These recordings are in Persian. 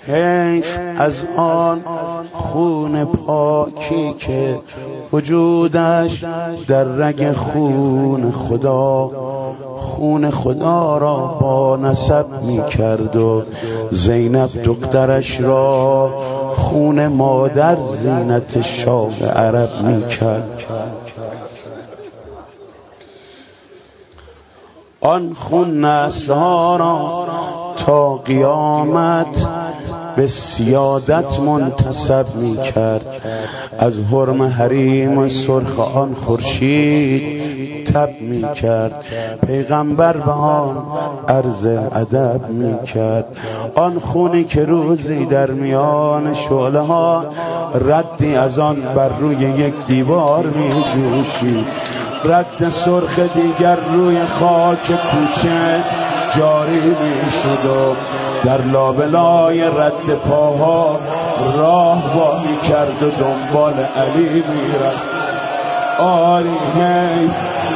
حیف از آن خون پاکی که وجودش در رگ خون خدا را با نسب می کرد و زینب دخترش را خون مادر زینت شاه عرب می کرد. آن خون نسل‌ها را تا قیامت به سیادت منتسب می کرد. از حرم حریم سرخ آن خورشید تب می کرد. پیغمبر به آن عرض ادب می کرد. آن خونی که روزی در میان شعله ها ردی از آن بر روی یک دیوار می جوشید، رد سرخ دیگر روی خاک کوچه جاری می شد و در لابلای رد پاها راه وا می کرد و دنبال علی می رفت. آری حیف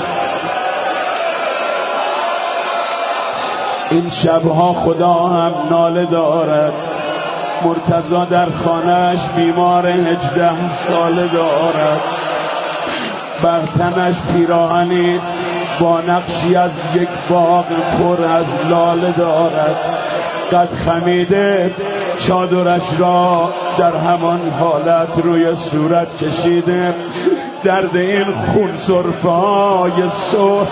این شبها خدا هم ناله دارد. مرتضی در خانهش بیمار 18 ساله دارد، بر تنش پیراهنی با نقشی از یک باغ پر از لاله دارد. قد خمیده چادرش را در همان حالت روی صورت کشیده، درد این خون سرفای صبح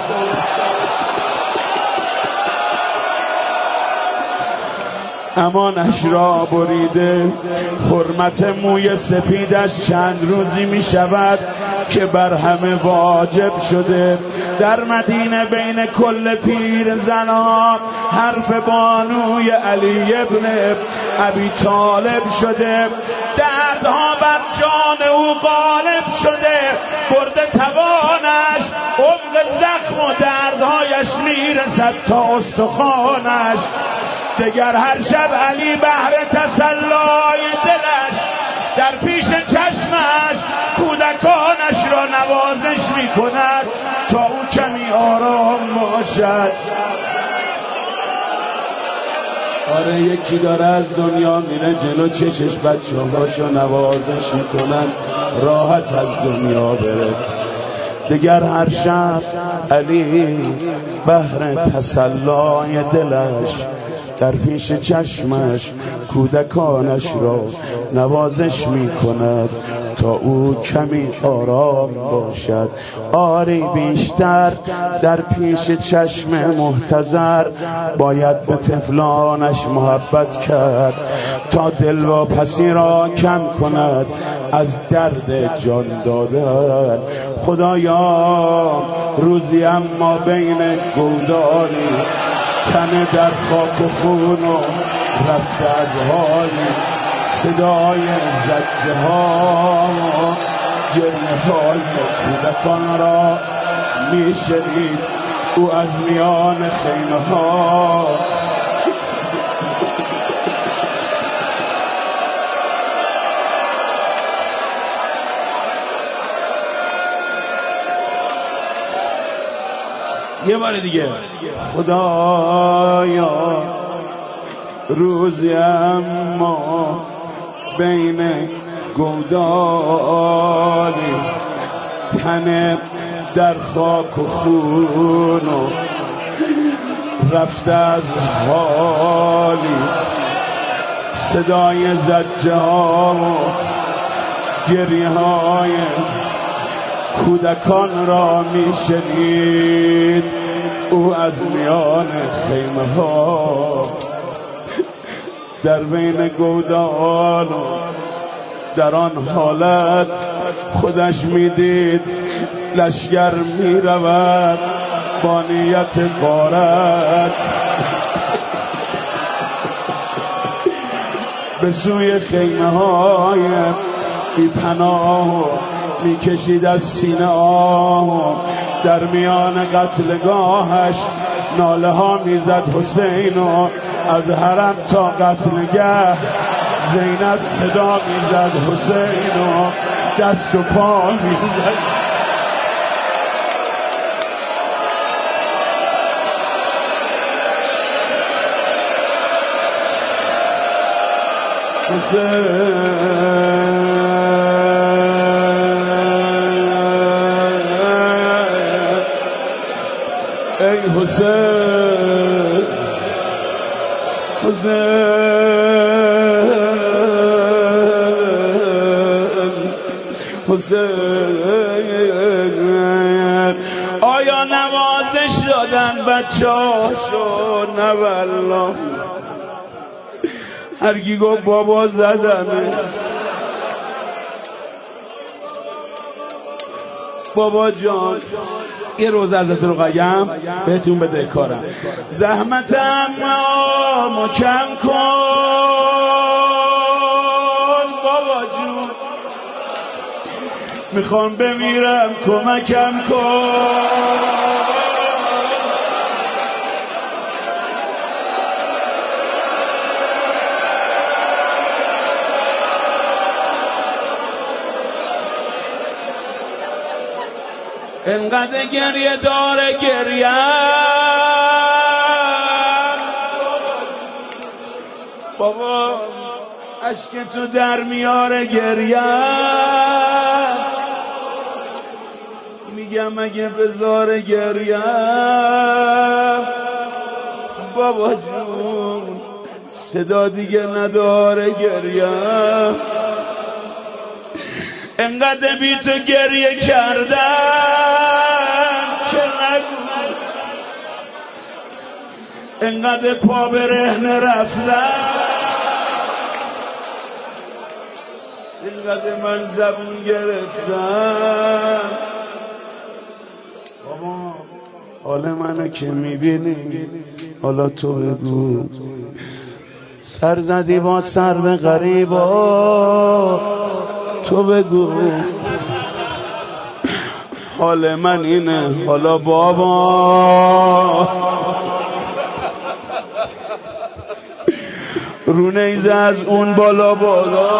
امانش را بریده. حرمت موی سپیدش چند روزی می شود که بر همه واجب شده. در مدینه بین کل پیر زنان حرف بانوی علی ابن ابی طالب شده. دردها بر جان او غالب شده، برده توانش عمق زخم و دردهایش میرسد تا استخوانش. دگر هر شب علی بهر تسلای دلش در پیش چشمش کودکانش را نوازش می کند تا او کمی آرام باشد. آره یکی داره از دنیا میره جلو چشش بچه‌هاشو نوازش میکنن راحت از دنیا بره. دگر هر شب علی بهر تسلای دلش در پیش چشمش کودکانش را نوازش می کند تا او کمی آرام باشد. آری بیشتر در پیش چشم محتضر باید به طفلانش محبت کرد تا دلواپسی را کم کند از درد جان دادن. خدایا روزی اما بین گودانی تن در خاک و خون و رفته از حالی، صدای زجه ها و گریه های کودکان را می شنید. او از میان خیمه ها یه بار دیگه خدایا روزی اما بین گودالی تن در خاک و خون و رفته از حالی، صدای زجه ها و گریه های کودکان را می شنید. او از میان خیمه ها در بین گودان و در آن حالت خودش می دید لشگر می رود با نیت غارت به سوی خیمه های بی پناه می کشید از سینه آه. در میان قتلگاهش ناله ها می زد حسین و از حرم تا قتلگاه زینب صدا می زد حسین و دست و پا می زد. ای حسین حسین آیا نوازش دادن بچه‌هاشو؟ نه والله. هر کی گفت بابا زدنه. بابا جان یه روز حضرت رقیه بهتون بده کارم. زحمتم ما کم کن بابا جون، میخوام بمیرم کمکم کن. انقدر گریه داره گریه بابا، اشک تو در میاره گریه. میگم اگه بذاره گریه بابا جون، صدا دیگه نداره گریه. انقدر بی تو گریه کردم که نگو، انقدر پا برهنه رفتم، انقدر من زبون گرفتم. بابا حال منو که میبینی حالا تو بگو، سر زدی با سر به غریبا، تو بگو حال من اینه حالا بابا. رو نیزه از اون بالا بالا،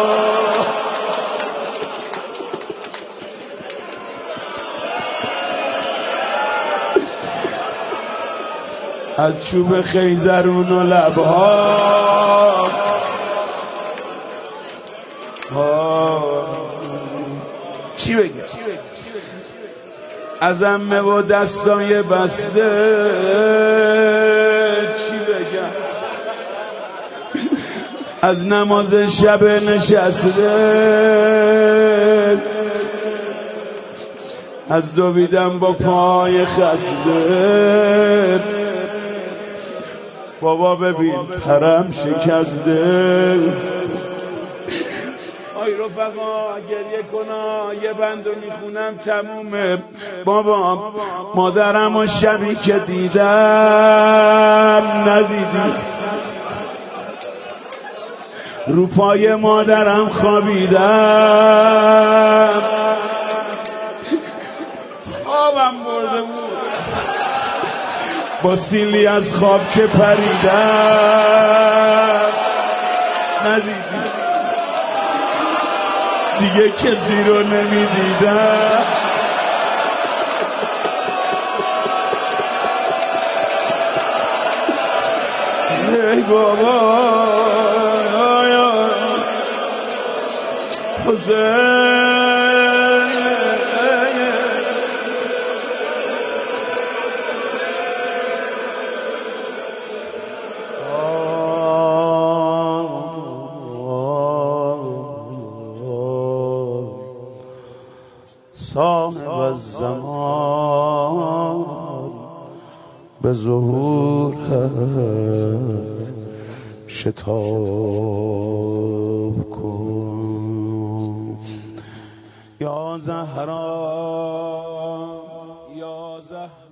از چوب خیزرون و لبها چی بگم؟ از عمه و دستای بسته چی بگم؟ از نماز شب نشسته، از دویدن با پای خسته. بابا ببین پرم شکسته. آی رفقا گریه کنا، یه بندو میخونم تمومه. بابا مادرم و شبی که دیدم ندیدی، رو پای مادرم خوابیدم، خوابم برده بود، با سیلی از خواب که پریدم ندیدی دیگه کسی رو نمیدیدم. ای بابا حسین صاحب الزمان به ظهور شتاب کن. یا زهرا یا زهرا